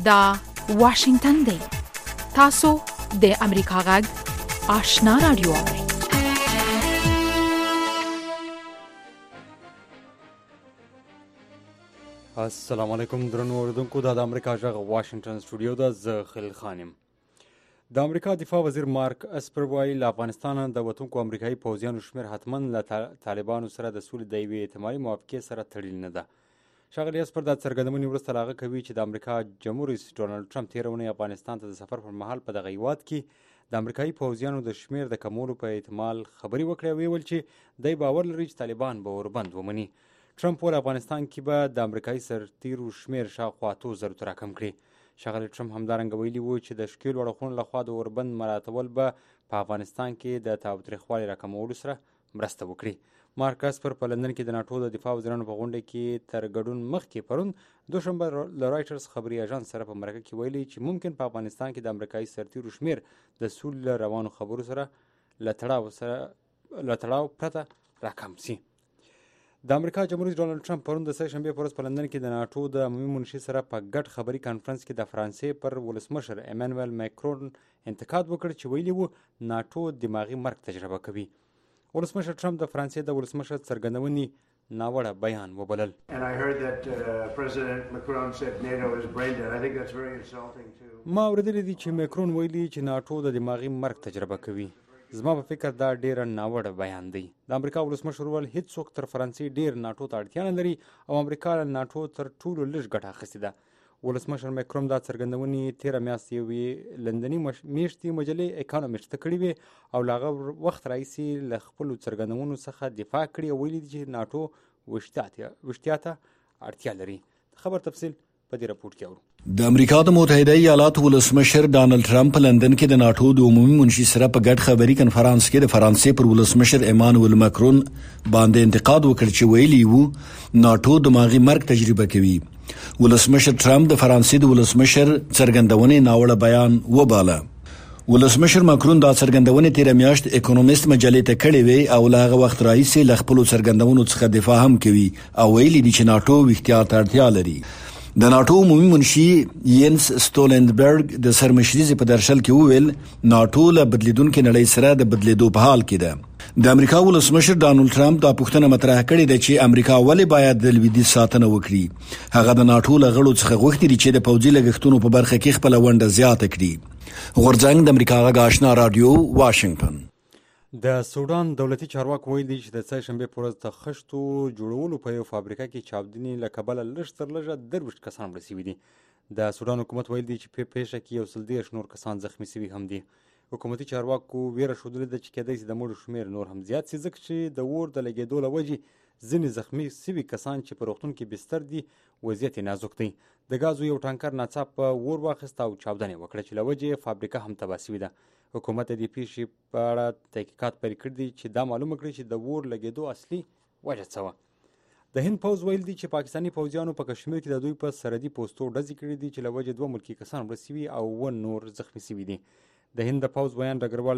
دا واشنگتن دی. تاسو د امریکا غږ آشنا رادیو. السلام علیکم درنو اوریدونکو، دا د امریکا غږ واشنگتن سټوډیو ده. زه خلیل خان یم. د امریکا دفاع وزیر مارک اسپر وایي له افغانستانه د وتونکو امریکایي پوځیانو شمېر حتما له طالبانو سره د سولې د یوې احتمالي موافقې سره تړلې نه ده. ښاغلي اسپر دا څرګندونې وروسته له هغه کوي چې د امریکا جمهور رئیس ډونالډ ټرمپ تېره اونۍ افغانستان ته د سفر پر مهال په دغه هیواد کې د امریکایي پوځیانو د شمېر د کمولو په احتمال خبرې وکړې او ویل چې دی باور لري چې طالبان به وربند ومني. ټرمپ وویل افغانستان کې به د امریکایي سرتیرو شمېر شاوخوا 8,000 ته راکم کړي. ښاغلي ټرمپ همدارنګه ویلي وو چې د ښکېلو اړخونو لخوا د اوربند مراعاتول به په افغانستان کې د تاوتریخوالي راکمولو سره مرسته وکړي. مارک اسپر په لندن کې د ناټو د دفاع وزیرانو په غونډه کې تر ګډون مخکې پرون دوشنبه له رایټرز خبري اژانس سره په مرکه کې ویلي چې ممکن په افغانستان کې د امریکایي سرتیرو شمېر د سولې له روانو خبرو سره له تړاو پرته راکم شي. د امریکا جمهور رئیس ډونالډ ټرمپ پرون د سه شنبې په ورځ په لندن کې د ناټو د عمومي منشي سره په ګډ خبري کانفرنس کې د فرانسې پر ولسمشر ایمانوئل ماکرون انتقاد وکړ چې ویلي وو ناټو دماغي مرګ تجربه کوي. ولسمشر ټرمپ د فرانسې د ولسمشر څرګندونې ناوړه بیان وبلل. ما اوریدلی دی چې ماکرون ویلي چې ناټو د دماغي مرګ تجربه کوي. زما په فکر دا ډیره ناوړه بیان دی. د امریکا ولسمشر وویل هیڅوک تر فرانسې ډیر ناټو ته اړتیا نه لري او امریکا له ناټو تر ټولو لږ ګټه اخیستې ده. ولسمشر ماکرون دا څرګندونې تېره میاشت یوې لندني میاشتې مجلې اکانومیسټ ته کړې وې او له هغه وخت راهیسې له خپلو څرګندونو څخه دفاع کړې او ویلي دي چې ناټو وشتیا ته اړتیا لري. خبر تفصیل په دې راپورټ کې اورو. د امریکا د متحده ایالاتو ولسمشر ډانلډ ټرمپ په لندن کې د ناټو د عمومي منشي سره په ګډ خبري کنفرانس کې د فرانسې پر ولسمشر ایمانوئل ماکرون باندې انتقاد وکړ چې ویلي وو ناټو دماغي مرګ تجربه کوي. ولسمشر ټرمپ د فرانسې د ولسمشر څرګندونې ناوړه بیان وباله. ولسمشر ماکرون دا څرګندونې تېره میاشت اکونومیست مجلې ته کړې وې او له هغه وخت راهیسې له خپلو څرګندونو څخه دفاع هم کوي او ویلي دي چې ناټو احتیاط ته اړتیا لري. د ناټو عمومي منشي یینس سټولنبرګ د سرمشري په درشل کې وویل ناټو له بدلیدونکو نړۍ سره د بدلیدو په حال کې ده. د امریکا ولسمشر ډانلډ ټرمپ دا پوښتنه مطرح کړې ده چې امریکا ولې باید د لویدیځ ساتنه وکړي. هغه د ناټو له غړو څخه غوښتي دي چې د پوځي لګښتونو په برخه کې خپل ونډه زیاته کړي. غورځنګ د امریکا غږ آشنا رادیو واشنگتن. د سودان دولتي چارواکو ویلي چې د سه شنبې په ورځ د خښتو جوړولو په یو فابریکه کې چاودنې له کبله لږ تر لږه 23 کسان مړه شوي دي. د سودان حکومت ویلي دی چې په پیښه کې 130 نور کسان زخمي شوي هم دي. حکومتي چارواکو ویره ښودلې ده چې کېدای شي د مړو شمېر نور هم زیات شي ځکه چې د اور د لګېدو له وجې ځینې زخمي شوي کسان چې په روغتون کې بستر دي وضعیت یې نازک دی. د ګازو یو ټانکر ناڅاپه اور واخیست او چاودنې وکړه چې له وجې فابریکه هم تباه شوې ده. حکومت د دې پیښې په اړه تحقیقات پیل کړي دي چې دا معلومه کړي چې د اور لګېدو اصلي وجه څه وه. د هند پوځ ویل دي چې پاکستاني پوځیانو په کشمیر کې د دوی په سرحدي پوستو ډزې کړي دي چې له وجې 2 ملکي کسان مړه شوي او 1 نور زخمي شوي دي. د هند د پوځ بیان ډګروال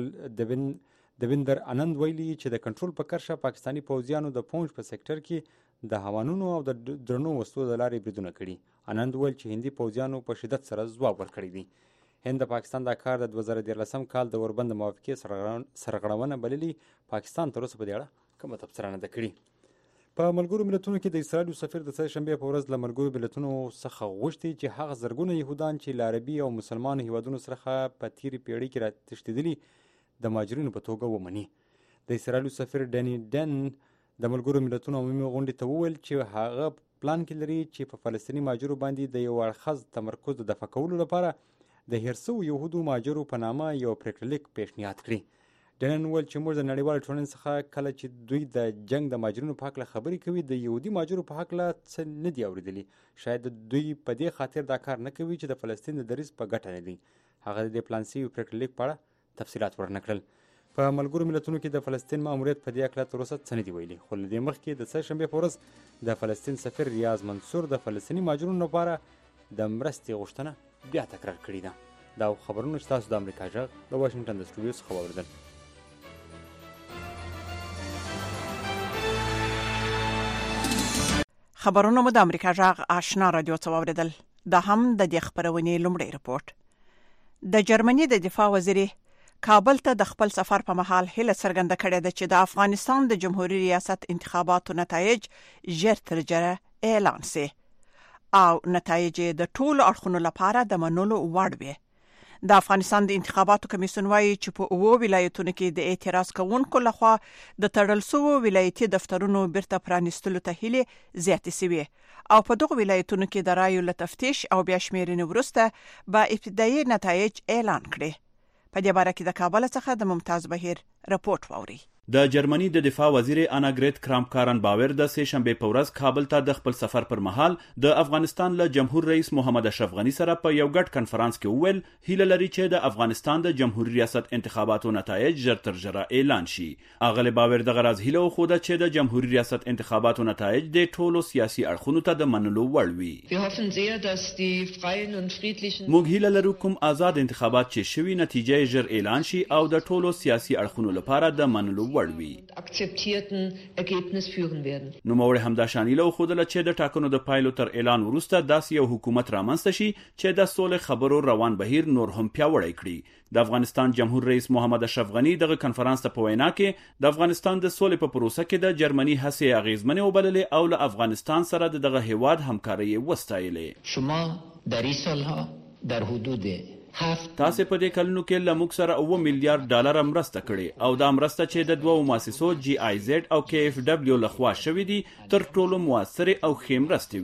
دویندر آنند ویلي چې د کنټرول په کرښه پاکستاني پوځیانو د پونچ په سیکټر کې د هوانونو او د درنو وسلو د لارې بریدونه کړي. آنند ویل چې هندي پوځیانو په شدت سره ځواب ورکړی دی. هند د پاکستان دا کار د 2013 کال د اوربند موافقې سرغړونه بللي. پاکستان تر اوسه په دې اړه کومه تبصره نه ده کړې. په ملګرو ملتونو کې د اسرائیل سفیر د سه شنبې په ورځ له ملګرو ملتونو څخه غوښتي چې هغه زرګونه یهودان چې له عربي او مسلمانو هیوادونو څخه په تیرې پیړۍ کې راتښتېدلي د مهاجرینو په توګه ومني. د اسرائیل سفیر ډني ډن د ملګرو ملتونو عمومي غونډې ته وویل چې هغه پلان کې لري چې په فلسطیني مهاجرو باندې د یو اړخیز تمرکز د دفع کولو لپاره د هېر شویو یهودو مهاجرو په نامه یو پرېکړه لیک پیشنهاد کړي. ډنن وویل چې موږ د نړیوالې ټولنې څخه کله چې دوی د جنګ د مهاجرینو په هکله خبرې کوي د یهودي مهاجرو په هکله څه نه دي اورېدلي. شاید دوی په دې خاطر دا کار نه کوي چې د فلسطین د دریځ په ګټه نه دي. هغه د دې پلان شوي پرېکړه لیک په اړه تفصیلات ورنه کړل. په ملګرو ملتونو کې د فلسطین ماموریت په دې هکله تر اوسه څه نه دي ویلي. خو له دې مخکې د سه شنبې په ورځ د فلسطین سفیر ریاض منصور د فلسطیني مهاجرینو لپاره د مرستې غوښتنه بیا تکرار کړې ده. دا خبرونه چې تاسو د امریکا غږ د واشنګټن د سټوډیو څخه واورېدل. خبرونه مو د امریکا غږ آشنا رادیو څخه واورېدل. دا هم د دې خبرونې لومړی رپورټ. د جرمني د دفاع وزیر کابل ته د خپل سفر په مهال هیله څرګنده کړې ده چې د افغانستان د جمهوریت ریاست انتخاباتو نتایج ژر تر ژره اعلان شي او نتایج د ټولو اړخونو لپاره د منلو وړ وي. د افغانستان د انتخاباتو کمیسیون وايي چې په 9 ولایتونو کې د اعتراض کوونکو لخوا د تړل شوو ولایتي دفترونو بیرته پرانیستلو ته هیله زیاتې شوې او په دغه ولایتونو کې د رایو له تفتیش او بیا شمیرنې وروسته به ابتدایي نتایج اعلان کړي. په دې باره کې د کابل څخه د ممتاز بهیر رپورټ واوري. د جرمني د دفاع وزیر اناګریت کرامکارن باور د سه شنبه په ورځ کابل ته د خپل سفر پر مهال د افغانستان له جمهور رئیس محمد اشرف غنی سره په یو ګډ کنفرانس کې وویل هیله لري چې د افغانستان د جمهوریت ریاست انتخاباتو نتایج ژر تر ژره اعلان شي. اغلی باور د غرض هیله خوده چې د جمهوریت ریاست انتخاباتو نتایج د ټولو سیاسي اړخونو ته د منلو وړ وي. موږ هیله لرو کوم آزاد انتخابات چې شوي نتیجه ژر اعلان شي او د ټولو سیاسي اړخونو لپاره د منلو نوموړی همداشان هیله وښودله چې د ټاکنو د پایلو تر اعلان وروسته داسې یو حکومت رامنځته شي چې د سولې خبرو روان بهیر نور هم پیاوړی کړي. د افغانستان جمهور رئیس محمد اشرف غنی دغه کنفرانس ته په وینا کې د افغانستان د سولې په پروسه کې د جرمني هڅې اغیزمنې وبللې او له افغانستان سره دغه هیواد همکاري وستایلې. شما در این سالها در حدود تاسو په دې کلونو کې له موږ سره 9 میلیارډ ډالر مرسته کړې او دا مرسته چې د دوه مؤسسو جی آی زد او کی اف دبلیو لخوا شوې دي تر ټولو موثره او ښې مرستې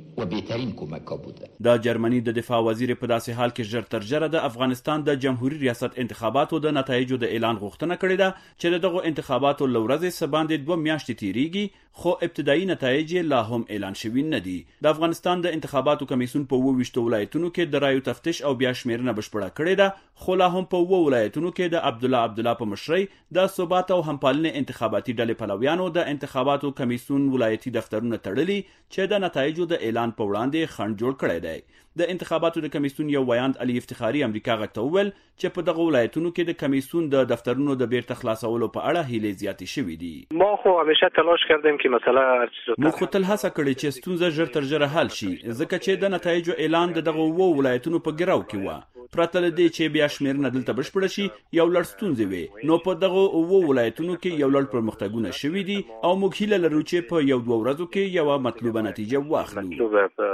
وي. د جرمني د دفاع وزیر په داسې حال کې ژر تر ژره د افغانستان د جمهوریت ریاست انتخاباتو د نتایجو د اعلان غوښتنه کړې ده چې دغه انتخاباتو لورځې سباندې 2 میاشتې تیریږي خو ابتدایي نتایج لا هم اعلان شوي نه دي. د افغانستان د انتخاباتو کمیسیون په 28 ولایتونو کې د رایو تفتیش او بیا شمیرنه بشپړه کړې ده خو لا هم په 2 ولایتونو کې د عبدالله په مشرۍ د ثبات او همپالنې انتخاباتي ډلې پلویانو د انتخاباتو کمیسیون ولایتي دفترونه تړلي چې د نتایجو د اعلان په وړاندې خنډ جوړ کړی دی. د انتخاباتو د کمیسیون یو ویاند علي افتخاري امریکا غږ ته وویل چې په دغه ولایتونو کې د کمیسیون د دفترونو د بیرته خلاصولو په اړه هیلې زیاتې شوې دي. ما خو همیشه تلاش کردیم که مثلا موږ خو تل هڅه کړې چې ستونزه ژر تر ژره حل شي ځکه چې د نتایجو اعلان دغه 2 ولایتونو په ګراو کې و. پرته له دې چې بیا شمیرنه دلته بشپړه شي یو لړ ستونزې وي نو په دغه 2 ولایتونو کې یو لړ پرمختګونه شوي دي او موږ هیله لرو چې په 1-2 ورځو کې یو مطلوبه نتیجه واخلو.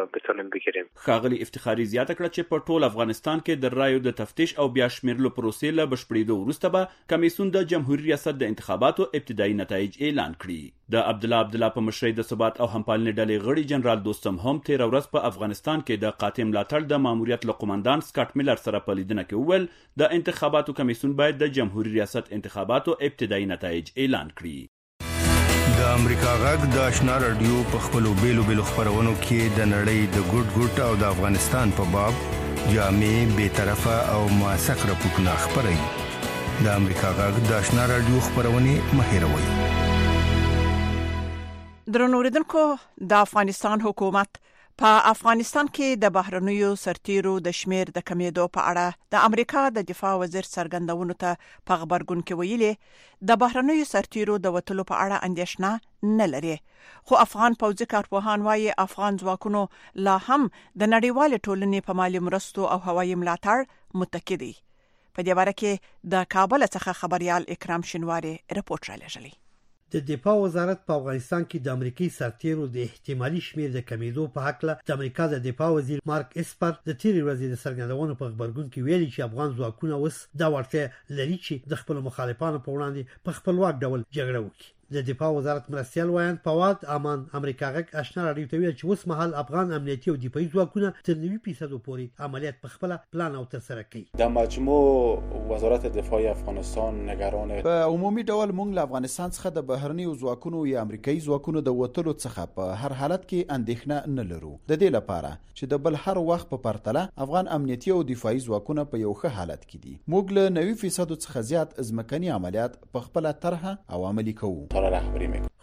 ښاغلي افتخاري زیاته کړه چې په ټول افغانستان کې د رایو د تفتیش او بیا شمیرلو پروسې له بشپړېدو وروسته به کمیسیون د جمهوریت ریاست د انتخاباتو ابتدایي نتایج اعلان کړي. د عبدالله په مشرۍ د ثبات او همپالنې ډلې غړي جنرال دوستم هم تیر ورځ په افغانستان کې د قاطع ملاتړ د ماموریت له قومندان سکاټ میلر سره په لیدنه کې وویل د انتخاباتو کمیسیون باید د جمهوریت ریاست انتخاباتو ابتدایي نتایج اعلان کړي. د امریکا غږ د آشنا رادیو په خپلو بیلو خبرونو کې د نړۍ د ګډ او د افغانستان په باب جامع بی‌طرفه او موثق راپورټونه خپروي. د امریکا غږ د آشنا رادیو خبرونه مهیروي. درنو اوریدونکو د افغانستان حکومت په افغانستان کې د بهرنیو سرتیرو د شمیر د کمیدو په اړه د امریکا د دفاع وزیر څرګندونو ته په خبرګون کې ویلي د بهرنیو سرتیرو د وټلو په اړه اندېښنه نه لري خو افغان پوځي کارپوهان وايي افغان ځواکونو لا هم د نړیوال ټولنې په مالی مرستو او هوایي ملاتړ متکی دي. په دې باره کې د کابل څخه خبريال اکرام شینواری رپورټ را لېږلی. د دفاع وزارت په افغانستان کې د امریکایي سرتیرو د احتمالي شمیر د کمیدو په حق له د امریکا د دفاع وزیر مارک اسپر د تیرې ورځې د څرګندونو په خبرګون کې ویلي چې افغان ځواکونه اوس دا وړتیا لري چې د خپل مخالفانو په وړاندې په خپلواک ډول جګړه وکړي. د دفاع وزارت مرستیال وایي فواد امان امریکا غږ آشنا رادیو ته ویل چې اوس مهال افغان امنیتي او دفاعي ځواکونه تر 90% پورې عملیات په خپل پلان او ترسره کوي. د مجموع وزارت دفاع افغانستان نگران په عمومي ډول موږ له افغانستان څخه د بهرنیو ځواکونو یا امریکایي ځواکونو د وټلو څخه په هر حالت کې اندېښنه نه لرو. د دې لپاره چې د بل هر وخت په پرتله افغان امنیتي او دفاعي ځواکونه په یو ښه حالت کې دي. موږ له 90% څخه زیات ځمکني عملیات په خپل طرحه او عملي کوو.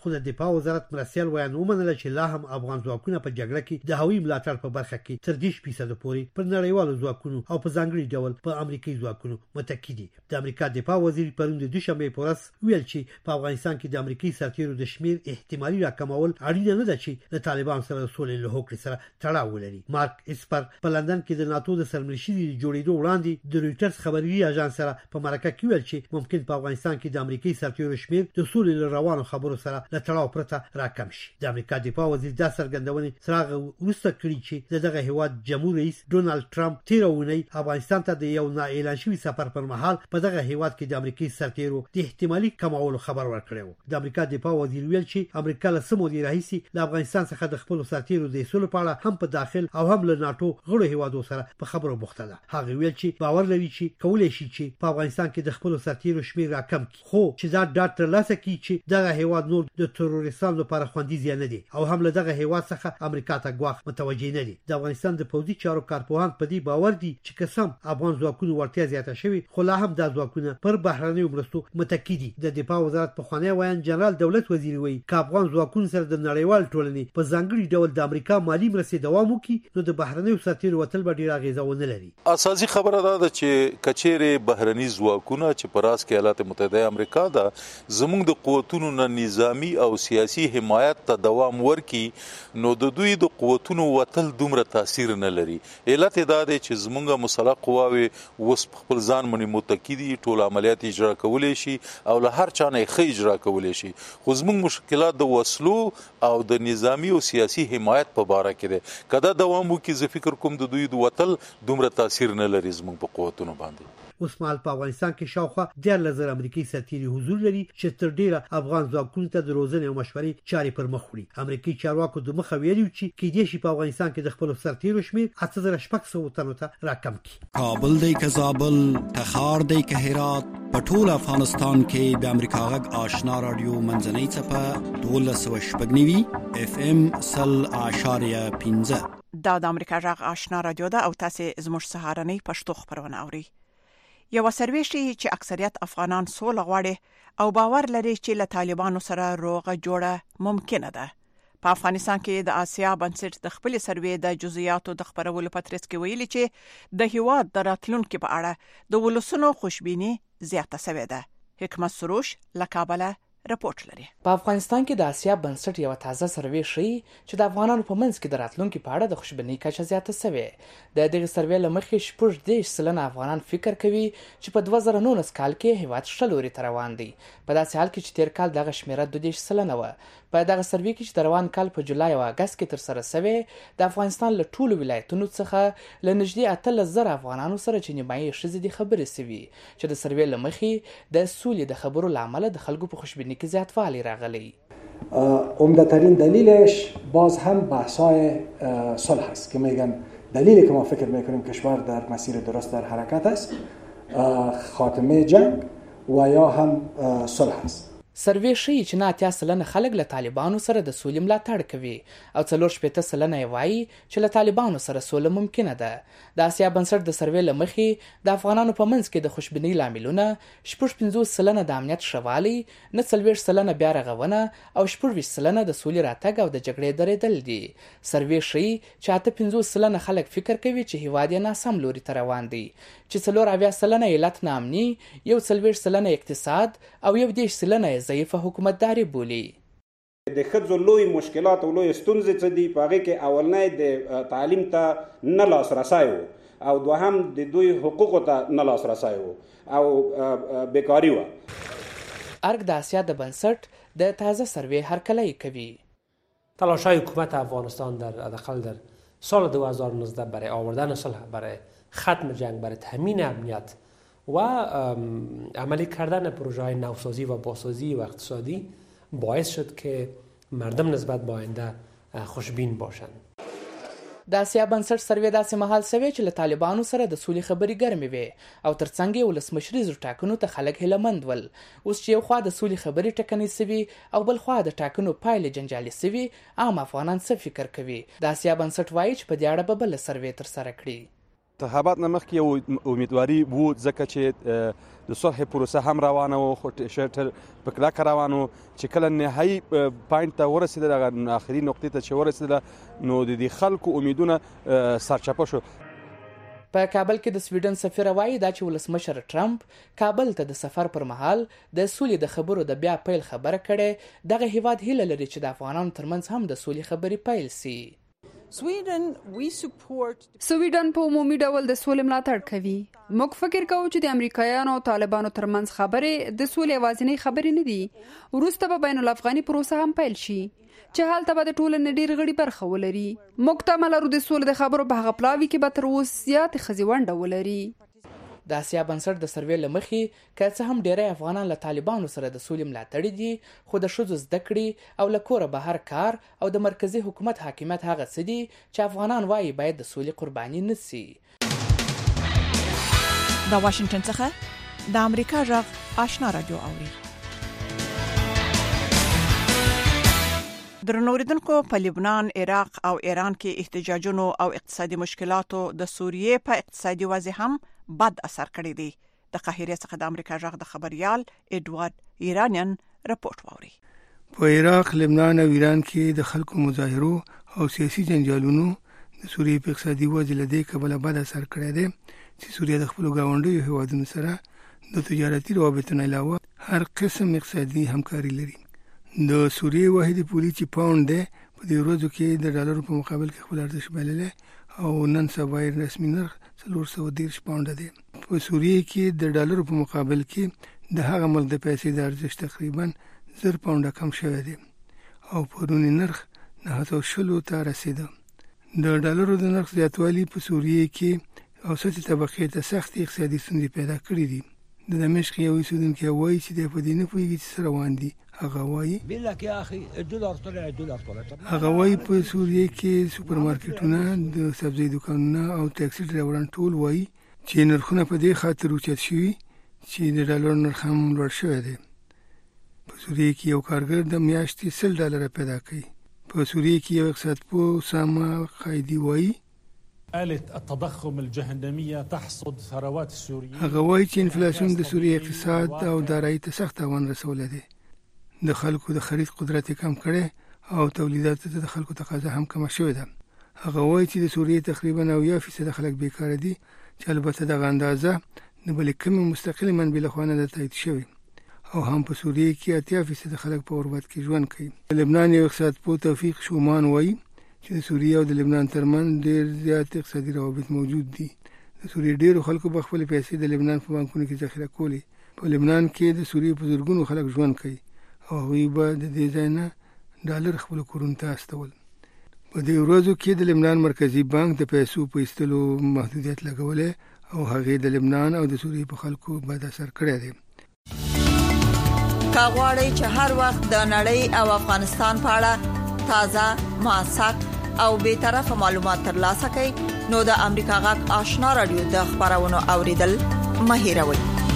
خو د دفاع وزارت مرستیال ویان ومنله چې لا هم افغان ځواکونه په جګړه کې د هوایي ملاتړ په برخه کې تر 10% پورې پر نړیوالو ځواکونو او په ځانګړي ډول په امریکایي ځواکونو متکی دي. د امریکا دفاع وزیر پرون د دوشنبه په ورځ ویل چې په افغانستان کې د امریکایي سرتیرو د شمیر احتمالي راکمول اړینه نه ده چې د طالبان سره سولې له هوکړې سره تړاو ولري. مارک اسپر په لندن کې د ناتو د سرمنشي د جوړېدو وړاندې د رويټرز خبري اژانس سره په مرکه کې ویل چې ممکن په افغانستان کې د امریکایي سرتیرو شمیر د سولې له روانو خبرو سره له تړاو پرته راکم شي. د امریکا دفاع وزیر دا څرګندونې سره وروسته کړي چې دغه هیواد جمهور رئیس ډونالد ټرمپ تیر اونۍ افغانستان ته د یو نا اعلان شوی سفر پر مهال په دغه هیواد کې د امریکایي سرتیرو د احتمالي کمولو خبر ورکړی و. د امریکا دفاع وزیر ویل چې امریکا له سمو دی راهیسي له افغانستان څخه د خپل سرتیرو د اصول په اړه هم په داخل او هم له ناتو غړو هیوادو سره په خبرو بوخته ده. هغه ویل چې باور لري چې کولای شي چې په افغانستان کې د خپل سرتیرو شمیر راکم کړي، خو چې دا ډاټ ترلاسه کړي چې دغه هیواد نور د تروریستانو لپاره خوندي ځای نه دی او هم له دغه هیواد څخه امریکا ته ګواښ متوجه نه دي. د افغانستان د پوځي چارو کارپوهان په دې باور دي چې قسم افغان ځواکونو ورتیا زیاته شوی خو لا هم د ځواکونو پر بهرنیو مرستو متکی دي. د دفاع وزارت په خوانی ویان جنرال دولت وزیر وی ک افغان ځواکونو سره د نړیوال ټولنې په ځانګړي ډول د امریکا مالی مرستې دوام وکړي نو د بهرنیو سرتیرو وتل به ډیر اغیزونه لري. اساسي خبره ده چې کچېره بهرني ځواکونه چې پراس کې ایالات متحده امریکا دا زموږ د قوتونو نه نظامی او سیاسي حمایت ته دوام ورکي نو د دوی د قوتونو وتل دومره تاثیر نه لري. علت دا دی چې زموږ مسلح قواوي وس خپل ځان باندې متکی دي، ټول عملیات اجرا کولای شي او له هر چا نه ښه اجرا کولای شي. خو زموږ مشکلات د وسلو او د نظامی او سیاسي حمایت په باره کې ده. کدا دوام وکي زه فکر کوم د دوی د وتل دومره تاثیر نه لري زموږ په قوتونو باندې. اوس مهال په افغانستان کې شاوخوا 10,000 امریکایي سرتیري حضور لري چې تر ډیره افغان ځواکونو ته د روزنې او مشورې چارې پر مخ وړي. امریکایي چارواکو د مخه ویلي چې کېدای شي په افغانستان کې د خپل سرتیرو شمیر 8600 تنو ته راکم کړي. کابل دی که زابل، تخار دی که هرات، په ټول افغانستان کې د امریکا غږ آشنا رادیو منځنۍ څپه 1290 FM 0.15 دا د امریکا غږ آشنا رادیو ده او تاسو زموږ سهارنۍ پښتو خبرونه اورئ. یو سروې ښیي چې اکثریت افغانان سوله غواړي او باور لري چې له طالبانو سره روغه جوړه ممکنه ده. په افغانستان کې د آسیا بنسټ د خپل سروې د جزئیاتو د خبرولو په ترڅ کې ویلي چې د هیواد د راتلونکو په اړه د ولسونو خوشبیني زیاته شوې ده. حکمت سروش له کابل رپورټ لري. په افغانستان کې د آسیا بنسټ یو تازه سروې ښیي چې د افغانانو په منځ کې د راتلونکو په اړه د خوشبینۍ کچه زیاته شوې. د دغه سروې له مخې 14% افغانان فکر کوي چې په 2019 کال کې هیواد ښه لوري ته روان دی. په داسې حال کې چې تیر کال دغه شمیره 22% وه. په دغه سروې کې چې د روان کال په جولای او اگست کې تر سره شوې د افغانستان له ټولو ولایتونو څخه له نږدې 18,000 افغانانو سره چې نیمایي ښځې دي خبرې شوي چې د سروې له مخې د سولې د خبرو له امله د خلکو په خوشبینی که زیادوالی راغلی. عمده‌ترین دلیلش باز هم بحث‌های صلح است که میگن دلیلی که ما فکر میکنیم کشور در مسیر درست در حرکت است خاتمه جنگ و یا هم صلح است. سروې ښیي چې 80% خلک له طالبانو سره د سولې ملاتړ کوي او 4% یې وایي چې له طالبانو سره سوله ممکنه ده. د آسیا بنسټ د سروې له مخې د افغانانو په منځ کې د خوشبینۍ لاملونه 55% د امنیت ښه والی، 49% بیا رغونه او 14% د سولې راتګ او د جګړې درېدل دي. سروې ښیي چې 58% خلک فکر کوي چې هیواد یې ناسم لوري ته روان دی، چې 40% علت ناامني، 41% اقتصاد او 10% ضعیفه حکومتداري بولي. د ښځو لوی مشکلات او لوی ستونزې څه دي؟ په هغې کې اولنی د تعلیم ته نه لاسرسی و او دوهم د دوی حقوقو ته نه لاسرسی و او بیکاري وه. ارګ د آسیا د بنسټ د تازه سروې هرکلی کوي. تلاش‌های حکومت افغانستان در حداقل در سال 2019 برای آوردن صلح، برای ختم جنگ، برای تامین امنیت و عملی کردن پروژه‌های نوسازی و بازسازی و اقتصادی باعث شد که مردم نسبت به آینده خوشبین باشند. د آسیا بنسټ سروې داسې مهال شوې چې له طالبانو سره د سولې خبرې ګرمې وې او ترڅنګ یې ولسمشریزو ټاکنو ته خلک هیلهمند ول. اوس چې یو خوا د سولې خبرې ټکنۍ شوي او بل خوا د ټاکنو پایلې جنجالي شوي، عام افغانان څه فکر کوي؟ د آسیا بنسټ وایي چې په دې اړه به بله سروې ترسره کړي. انتخابات نه مخکې یو امیدواري وو ځکه چې د صلح پروسه هم روانه وه خو شټر په کلکه روان و چې کله نهایي پاینټ ته ورسېدل هغه آخري نقطې ته چې ورسېدله نو د دې خلکو امیدونه سرچپه شو. په کابل کې د سویډن سفیر وایي دا چې ولسمشر ټرمپ کابل ته د سفر پر مهال د سولې د خبرو د بیا پیل خبره کړې. دغه هیواد هیله لري چې د افغانانو ترمنځ هم د سولې خبرې پیل سي. سویډن په عمومي ډول د سولې ملاتړ کوي. موږ فکر کوو چې د امریکایانو او طالبانو ترمنځ خبرې د سولې یوازینۍ خبرې نه دي. وروسته به بین الافغاني پروسه هم پیل شي چې هلته به د ټولنې ډېر غړي برخه ولري. موږ تمه لرو د سولې د خبرو په هغه پلاوي کې به تر اوسه زیاتې ښځې ونډه ولري. د اسیا بنسټ د سروې له مخې که څه هم ډیری افغانان له طالبانو سره د سولې ملاتړي دي خو د ښځو زده کړې او له کوره بهر کار او د مرکزي حکومت حاکمیت هغه څه دي چې افغانان وایي باید د سولې قرباني نه سي. د واشنگټن څخه د امریکا غږ آشنا رادیو اوري. درنوریدونکو په لبنان، عراق او ایران کې احتجاجونو او اقتصادي مشکلاتو د سوریې په اقتصادي وضع هم بد اثر کړی دی. د قاهره څخه د امریکا غږ د خبريال ایډوارد ایرانیان رپورټ ووري. په عراق، لبنان او ایران کې د خلکو مظاهرو او سیاسي جنجالونو د سوریې په اقتصادي وضع له دې کبله بد اثر کړی دی چې سوریه د خپل ګاونډیو هیوادونو سره د تجارتي روابطو نه علاوه هر قسم اقتصادي همکاري لري. د سوریې واحدي پولي چې پاوند دی په دې ورځو کې د ډالرو په مقابل کې خپل ارزښت بللی او نن سبا یې رسمي نرخ 430 پاونډه دی. په سوریې کې د ډالرو په مقابل کې د هغه ملک د پیسې د ارزښت تقریبا 1000 پاونډه کم شوی دی او پرونی نرخ 920 ته رسیده. د ډالرو د نرخ زیاتوالی په سوریې کې اوسطي طبقې ته سخت اقتصادي ستونزې پیدا کړې دي. د دمشق یو اوسیدونکی وایي چې د په دې نه پوهېږي چې څه روان دي. هغه وایي په سوریې کې سوپرمارکیټونه، د سبزي دکانونه او ټاکسي ډرایوران ټول وایي چې نرخونه په دې خاطر اوچت شوي چې د ډالر نرخ هم لوړ شوی دی. په سوریې کې یو کارګر د میاشتې $10 پیدا کوي. په سوریې کې یو اقتصادپوه اسامه قایدي وایي آلة التضخم الجهنمية تحصد ثروات السوريين. هغه وایي چې انفلاسیون د سوریې اقتصاد او دارایي ته سخت تاوان رسولی دی. د خلکو د خرید قدرت کم کړي او تولیداتو ته د خلکو تقاضا هم کم شوې ده. هغه وایي چې د سوریې تقریبا 90% خلک بیکاره دي چې البته دغه اندازه د بلې کومې مستقلې منبع لخوا نه ده تایید شوې او هم په سوریې کې 80% خلک په غربت کې ژوند کوي. د لبنان یو اقتصادپوه توفیق شومان وایي چې د سوریې او د لبنان ترمن ډېر زیات اقتصادي روابط موجود دي. د سوریې ډېرو خلکو په خپل پیسې د لبنان په بانکونو کې ذخیره کولې. په لبنان کې د سوریې په زرګونو خلک ژوند کوي او هغوی به د دې ځای نه ډالر خپلو کورونو ته استول. په دې ورځو کې د لبنان مرکزي بانک د پیسو په ایستلو محدودیت لګولی او هغې د لبنان او د سوریې په خلکو بد اثر کړی دی. که غواړئ چې هر وخت د نړۍ او افغانستان په اړه تازه، موثق او بی‌طرفه معلومات ترلاسه کړئ نو د امریکا غږ آشنا رادیو د خبرونو اوریدل مه هېروئ.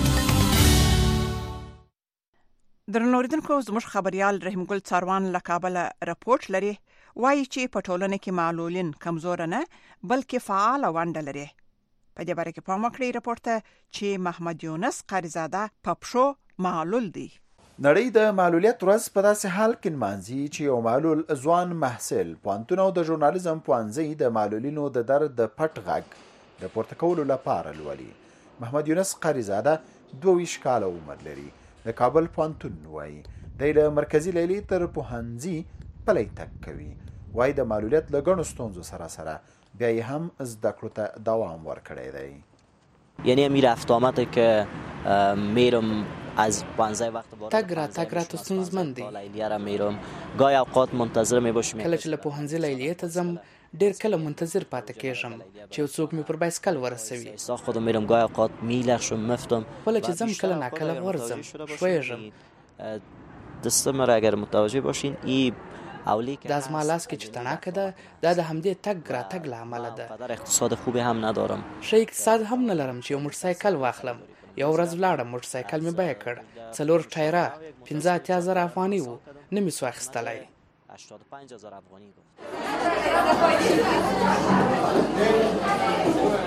درنوریدونکو زموږ خبريال رحیم ګل څاروان له کابل رپورټ لري. وایي چې په ټولنه کې معلولین کمزور نه بلکې فعال ونډه لري. په دې باره کې پام وکړئ رپورټ ته چې محمد یونس قاریزاده پپشو معلول دی. نړۍ د معلولیت ورځ په داسې حال کې نمانځي چې یو معلول ځوان محصل پوهنتون او د ژورنالیزم پوهنځي د معلولینو د درد د پټ غږ د پورته کولو لپاره لولي. محمد یونس قاریزاده 22 کاله عمر لري. د کابل پوهنتون وایي دی له مرکزي لیلې تر پوهنځي پلی تګ کوي. وایي د معلولیت له ګڼو ستونزو سره بیا یې هم زده کړو ته دوام ورکړی دی. یعنی میرفت آمده که میرم از پانزه وقت تگ را تو ستونزمند دی. لیلیه را میرم گاهی اوقات منتظر میباشم. کله چې له پوهنځي لیلیې ته ځم ډېر کله منتظر پاتې کېږم چې یو څوک مې پر بایسکل ورسوي. خودم میرم گاهی اوقات میلغشم مفتم. کله چې ځم کله ناکله ورځم ښویږم. دستم را اگر متوجه باشین ای دا زما لاس کې چې تڼاکه ده دا د همدې تګ راتګ له امله ده. اقتصاد خوبی هم ندارم. ښه اقتصاد هم نه لرم چې یو موټرسایکل واخلم. یو ورځ ولاړم موټرسایکل مې بیه کړ 4 ټایره 15,000 افغاني وو نه مې سو اخیستلی. 85,000 افغاني.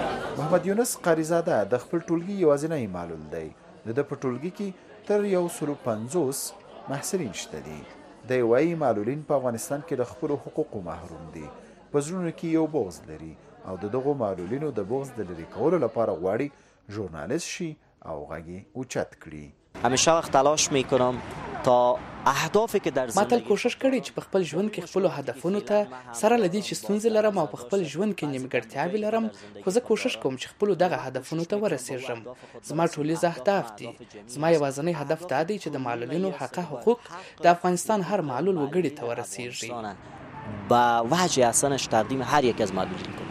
محمد یونس قاریزاده د خپل ټولګي یوازینی معلول دی. د په ټولګي کې تر 150 محصلین شته دي. دی وایي معلولین په افغانستان کې د خپلو حقوقو محروم دي. په زړونو کې یو بغض لري او د دغو معلولینو د بغض د لرې کولو لپاره غواړي ژورنالیست شي او غږ یې اوچت کړي. همیشه وقت تلاش میکنم تا اهدافی که در ما تل کوشش کړی چې په خپل ژوند کې خپل هدفونو ته سره لدی چې ستونزې لرم او په خپل ژوند کې نیمګړتیاوې لرم، خو زه کوشش کوم چې خپل دغه هدفونو ته ورسیږم. زما ټولیز اهداف دي. زما یوازینی هدف دا دی چې د معلولینو حقوق د افغانستان هر معلول وګړي ته ورسیږي. با وجه احسانش تقدیم هر یک از معلولین کنم.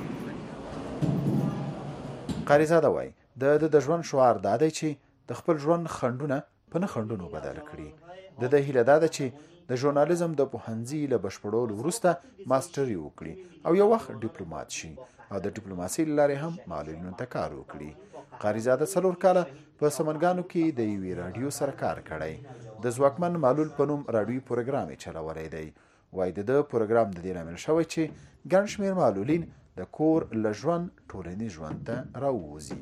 قاریزاده وایي د ژوند شعار دا دی چې د خپل ژوند خنډونه په نه خنډونو بدل کړي. د هیله دا ده چې د ژورنالیزم د پوهنځي له بشپړولو وروسته ماستري وکړي او یو وخت ډیپلومات شي او د ډیپلوماسۍ له لارې هم معلولینو ته کار وکړي. قاریزاده 4 کاله په سمنګانو کې د یوې راډیو سره کار کړی. د ځواکمن معلول په نوم راډیوي پروګرام یې چلولی دی. وایي د پروګرام د دې لامل شوی چې ګڼ شمېر معلولین د کور له ژوند ټولنیز ژوند ته راووځي.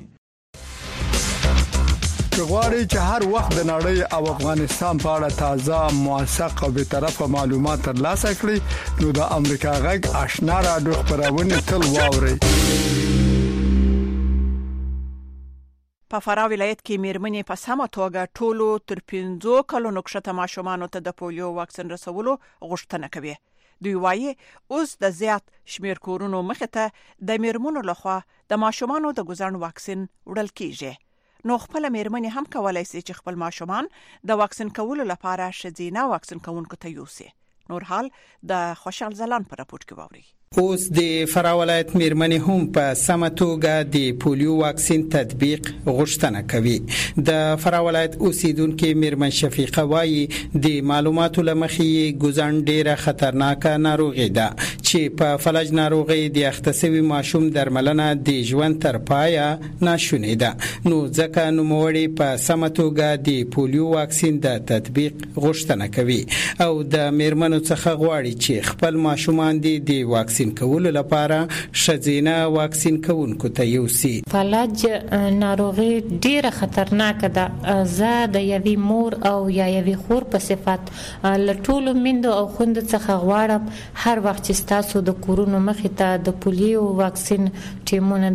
غواړئ چې هر وخت د نړۍ او افغانستان په اړه تازه، موثق او بیطرفه معلومات ترلاسه کړئ نو د امریکا غږ آشنا راډیو خپرونه تل واورئ. په فراه ولایت کې میرمنې په سمه توګه ټولو تر 15 کلونو کښته ماشومانو ته د پولیو واکسین رسولو غوښتنه کوي. دوی وایي اوس د زیات شمیر کورونو مخې ته د میرمنو لخوا د ماشومانو د ګوزن واکسین وړل کیږي. نو خپل میرمنې هم کولای شي چې خپل ماشومان د واکسین کولو لپاره ښځینه واکسین کوونکو ته یوسي. نور حال د خوشحال زلان پر راپورټ کې واوري. اوس د فراه ولایت میرمنې هم په سمه توګه د پولیو واکسین تطبیق غوښتنه کوي. د فراه ولایت اوسیدونکو میرمن شفیقه وایي د معلوماتو لمخې ګوزن ډیره خطرناکه ناروغي ده چې په فلج ناروغي د اختصاصي ماشوم درملنه د ژوند تر پایه ناشونې ده. نو ځکه نوموړي په سمه توګه د پولیو واکسین د تطبیق غوښتنه کوي او د میرمنو څخه غواړي چې خپل ماشومان د واکسین کولو لپاره ښځینه واکسین کوونکو ته یوسي. فلج ناروغي ډیره خطرناکه ده. زه د یوې مور او یا یوې خور په صفت له ټولو میندو او خویندو څخه غواړم هر وخت چې ستاسو د کورونو مخې ته د پولیو واکسین ټیمونه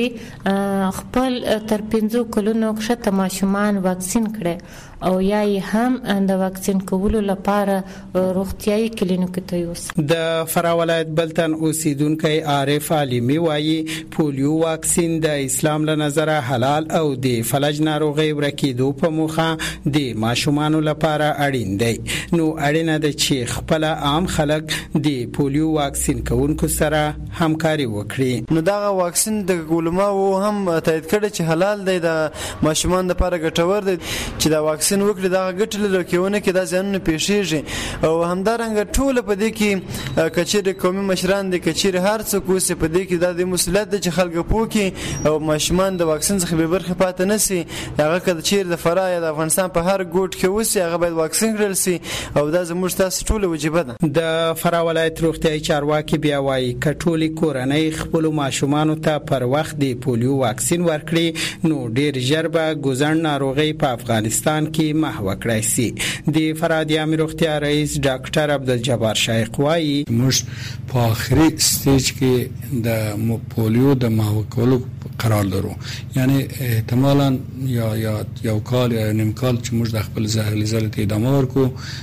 درځي خپل تر 15 کلونو کښته ماشومان واکسین کړي او یا هم د واکسین کولو لپاره روغتیايي کلینیکو ته یوسي. د فراه ولایت بلتن اوسیدونکی عارف علیمی وایي پولیو واکسین د اسلام له نظره حلال او د فلج ناروغي ورکیدو په موخه د ماشومانو لپاره اړین دی. نو اړینه ده چې خپل عام خلک د پولیو واکسین کوونکو سره همکاري وکړي. نو دا واکسین د علماء هم تایید کړي چې حلال دی، د ماشومان لپاره ګټور دی چې دا واکسین وکړي. دا ګټه لري کېونه کې دا ځانونه پیښیږي او همدارنګه ټول په دې کې کچېر قومي مشران دي کچېر هر څوک اوس په دې کې د مسؤلیت د خلکو پوکي او ماشومان د واکسین څخه به برخه پاتې نشي. هغه کله چې د فراه یا د افغانستان په هر ګوټ کې اوس هغه باید واکسین کړل شي او دا زموږ تاسو ټول وجیبه ده. د فراه ولایت روغتیايي چارواکي بیا وایي کټولي کورنۍ خپل ماشومان ته پر وخت د پولیو واکسین ورکړي نو ډیر ژر به ګوزن ناروغي په افغانستان کې محو کړای شي. د فراه د عامه روغتیا رئیس ډاکټر عبدالجبار شایق وایي موږ په آخري سټیج کې د پولیو د محو کولو قرار لرو. یعنی احتمالاً یا یو کال یا نیم کال چې موږ د خپل ځل ته ادامه ورکو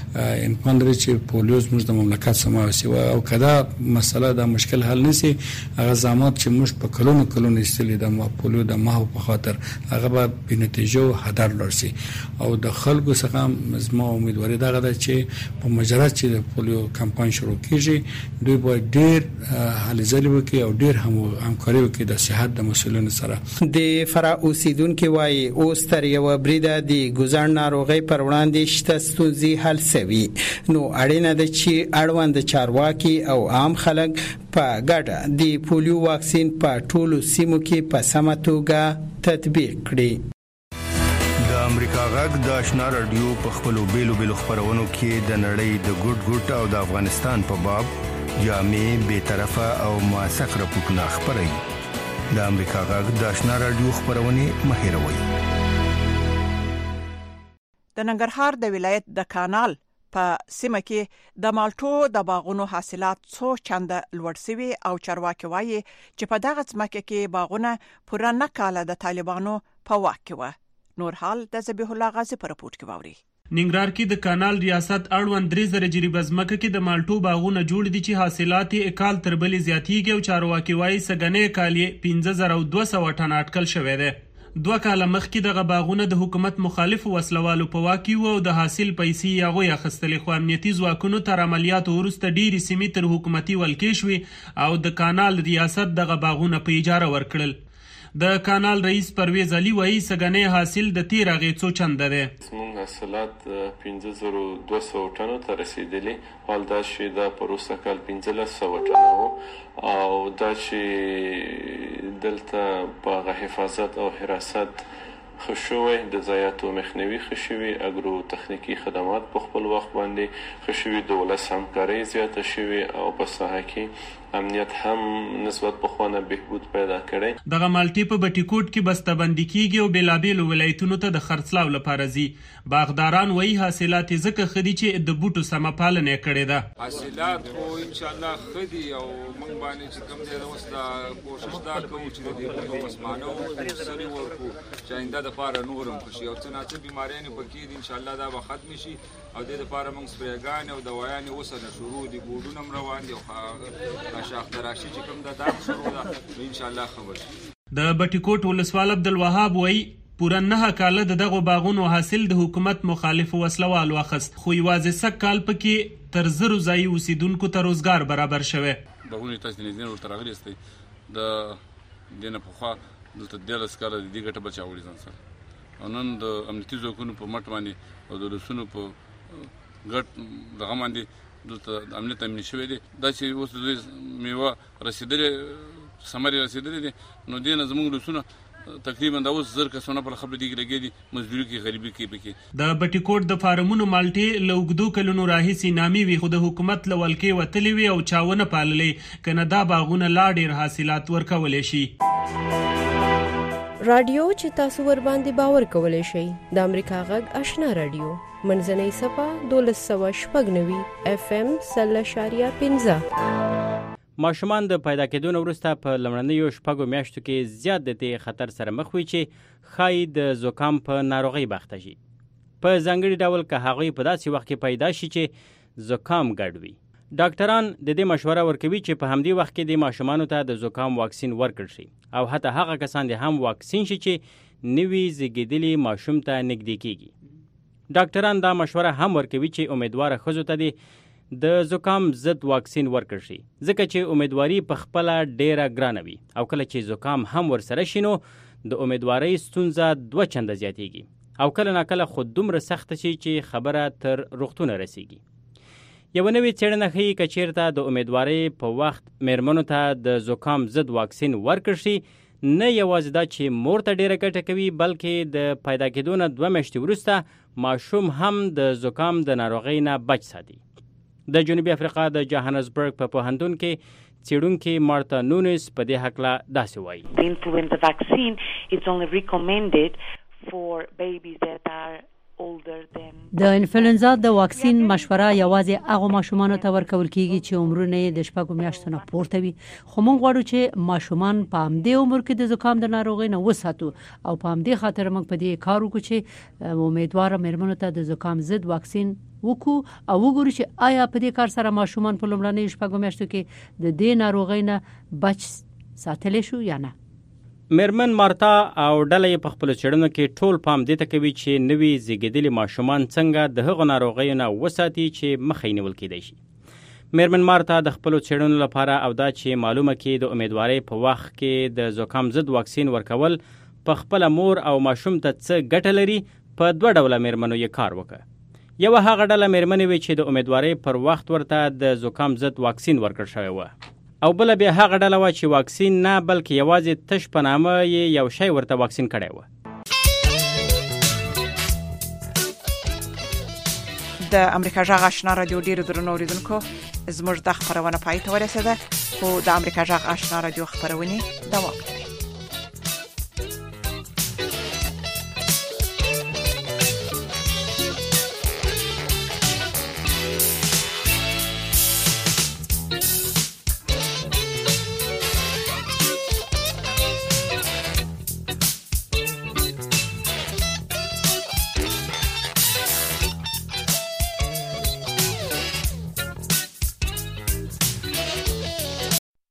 امکان لري چې پولیو زموږ د مملکت سما وسی او کدا مسله د مشکل حل نشي هغه زحمات چې موږ په کلونو استلې د پولیو د محو په خاطر هغه به بنتیجه هدر لرسي او د خلکو څخه زما امیدواري دا ده چې په مجرد چې د پولیو کمپاین شروع کیږي دوی باید ډیر هلې ځلې وکړي او ډیر همکاري وکړي د صحت د مسؤلینو سره. د فراه اوسیدونکو وایي اوس تر یو بریده د ګوزن ناروغي پر وړاندې شته ستونزې حل شوي. نو اړینه ده چې اړوند چارواکي او عام خلک په ګډه د پولیو واکسین په ټولو سیمو کې په سمه توګه تطبیق کړي. د امریکا غږ د آشنا رادیو په خپلو بیلو خپرونو کې د نړۍ د ګډ او د افغانستان په باب جامع، بیطرفه او موثق راپورټونه خپروي. د امریکا غږ د آشنا رادیو خبرونه مهیروي. د ننګرهار د ولایت د کانال په سیمه کې د مالټو د باغونو حاصلات څو چنده لوړ شوي او چارواکي وایي چې په دغه ځمکه کې باغونه پوره نه کاله د طالبانو په واک کې و. نور حال د ذبیح الله غازی په رپورټ کې واوري. ننګرهار کې د کانال ریاست اړوند 3000 جریبه ځمکه کې د مالټو باغونه جوړ دي چې حاصلات یې کال تر بلې زیاتېږي او چارواکي وایي سګنې کال یې 15200 ټن اټکل شوی دی. 2 کاله مخکې دغه باغونه د حکومت مخالف وسلوالو په واک کې وو او د حاصل پیسې یې هغوی اخیستلې، خو امنیتي ځواکونو تر عملیاتو وروسته ډېرې سیمې تر حکومتي ولکې شوې او د کانال ریاست دغه باغونه په اجاره ورکړل. د کانال رئیس پرویز علي وایي سګنې حاصل د تیر هغې څو چنده دی. زموږ حاصلات 15200 ټنو ته رسېدلي، حال دا چې دا پروسه کال 1500 ټنه و او دا چې دلته باغ حفاظت او حراست ښه شوی، د ضایعاتو مخنیوي ښه شوي، اګرو تخنیکي خدمات په خپل وخت باندې ښه شوي، د ولس همکارۍ زیاته شوې او په ساحه کې امنیت هم نسبت پخوانه بهبود پیدا کړی. دغه مالټې په بټي کوټ کې بسته‌بندي کیږي او بېلابېلو ولایتونو ته د خرڅلاو لپاره ځي. باغداران وایي حاصلات یې ځکه ښه دي چې د بوټو سمه پالنه یې کړې ده. حاصلات خو انشاءالله ښه دي او موږ باندې چې کوم دی اوس دا کوشش دا کوو چې د دې بوټو پسمانه سري ورکړو چې آینده دپاره نور هم ښه شي او څه ناڅه بیماریانې پکې دي انشاءالله دا به ختمې شي او دې دپاره موږ سپریګانې او دوایانې اوس نه شروع دي، بورډونه هم روان دي او شاخ تراشي چې کوم دا شروع ده ان شاء الله خبر شي. د بټي کوټ ولسوال عبدالوهاب وایي پوره 9 کاله د دغو باغونو حاصل د حکومت مخالف وسلوالو اخیست، خو یوازې 100 کال پکې تر 1000 ځایي اوسیدونکو ته روزګار برابر شوی. باغونه تاسو د نږدې ورته راغلي استئ د دینه پخوا دلته 13 کاله د دې ګټه بچاوړي ځان سره او نن د امنیتي ځواکونو په مټ باندې او د رسونو په ګټ دغه باندې دلته امنیت امني شوی دی. دا چې اوس د میوه رسېدلې ثمرې رسېدلې دي نو دې نه زموږ رسونه تقریبا دا اوس 1000 کسونه پر خپل دیګ لګي دي، مزدوري کې غریبي کې پکې. د بټي کوټ د فارمونو مالټې له اوږدو کلونو راهیسې نامي وي، خو د حکومت له ولکې وتلې وي او چاونه پاللې، کنه دا باغونه لا ډېر حاصلات ورکولی شي. رادیو چې تاسو ور باندې باور کولای شئ د امریکا غږ آشنا رادیو منځنۍ صفه 1290 FM 0.15. ماشومان د پیدا کېدو وروسته په لومړنیو شپږو میاشتو کې زیات د دې خطر سره مخ وي چې ښایي د زکام په ناروغۍ بخته شي، په ځانګړي ډول که هغوی په داسې وخت کې پیدا شي چې زکام ګډ وي. ډاکټران د دې مشوره ورکوي چې په همدې وخت کې د ماشومانو ته د زکام واکسین ورکړل شي او حتی هغه کسان دې هم واکسین شي چې نوي زیږیدلي ماشوم ته نږدې کیږي. ډاکټران دا مشوره هم ورکوي چې امیدواره ښځو ته د زکام ضد واکسین ورکړل شي، ځکه چې امیدواري په خپله ډیره ګرانه وي او کله چې زکام هم ورسره شي نو د امیدوارۍ ستونزه 2 چنده زیاتیږي او کله ناکله خو دومره سخته شي چې خبره تر روغتونه رسیږي. یو نوې څېړنه ښیي که چېرته د امیدوارۍ په وخت میرمنو ته د زکام ضد واکسین ورکړل شي، نه یوازې دا چې مور ته ډیره ګټه کوي بلکې د پیدا کېدو نه 2 میاشتې وروسته ماشوم هم د زکام د ناروغۍ نه بچ ساتي. د جنوبي افریقا د جوهانسبرګ په پوهنتون کې څېړونکي مارتا نونس په دې هکله داسې وایي. The influenza vaccine is only recommended for babies that are د انفلونزا د واکسین مشوره یوازې هغه ماشومانو ته ورکول کیږي چې عمرونه د 6 میاشتو نه پورته وي، خو موږ غواړو چې ماشومان په همدې عمر کې د زکام د ناروغۍ نه وساتو او په همدې خاطر موږ په دې کار وکړو چې امیدواره مېرمنو ته د زکام ضد واکسین وکړو او وګورو چې آیا په دې کار سره ماشومان په لومړنیو 6 میاشتو کې د دې ناروغۍ نه بچ ساتلی شو یا نه. میرمن مارتا او ډله یې په خپلو څېړنو کې ټول پام دې ته کوي چې نوي زیږېدلي ماشومان څنګه د هغو ناروغیو نه وساتي چې مخه یې نیول کیدی شي. میرمن مارتا د خپلو څېړنو لپاره او دا چې معلومه کړي د امیدوارۍ په وخت کې د زکام ضد واکسین ورکول په خپله مور او ماشوم ته څه ګټه لري، په 2 ډوله میرمنو یې کار وکړ. یوه هغه ډله میرمنې وې چې د امیدوارۍ پر وخت ورته د زکام ضد واکسین ورکړل شوی و او بله بیا هغه ډله وه چې واکسین نه بلکې یوازې تش په نامه یې یو شی ورته واکسین کړی و. د امریکا غږ آشنا رادیو ډیرو درنو اوریدونکو زموږ د خبرونه پای ته ورسېده، خو د امریکا غږ آشنا رادیو خبرونه دوام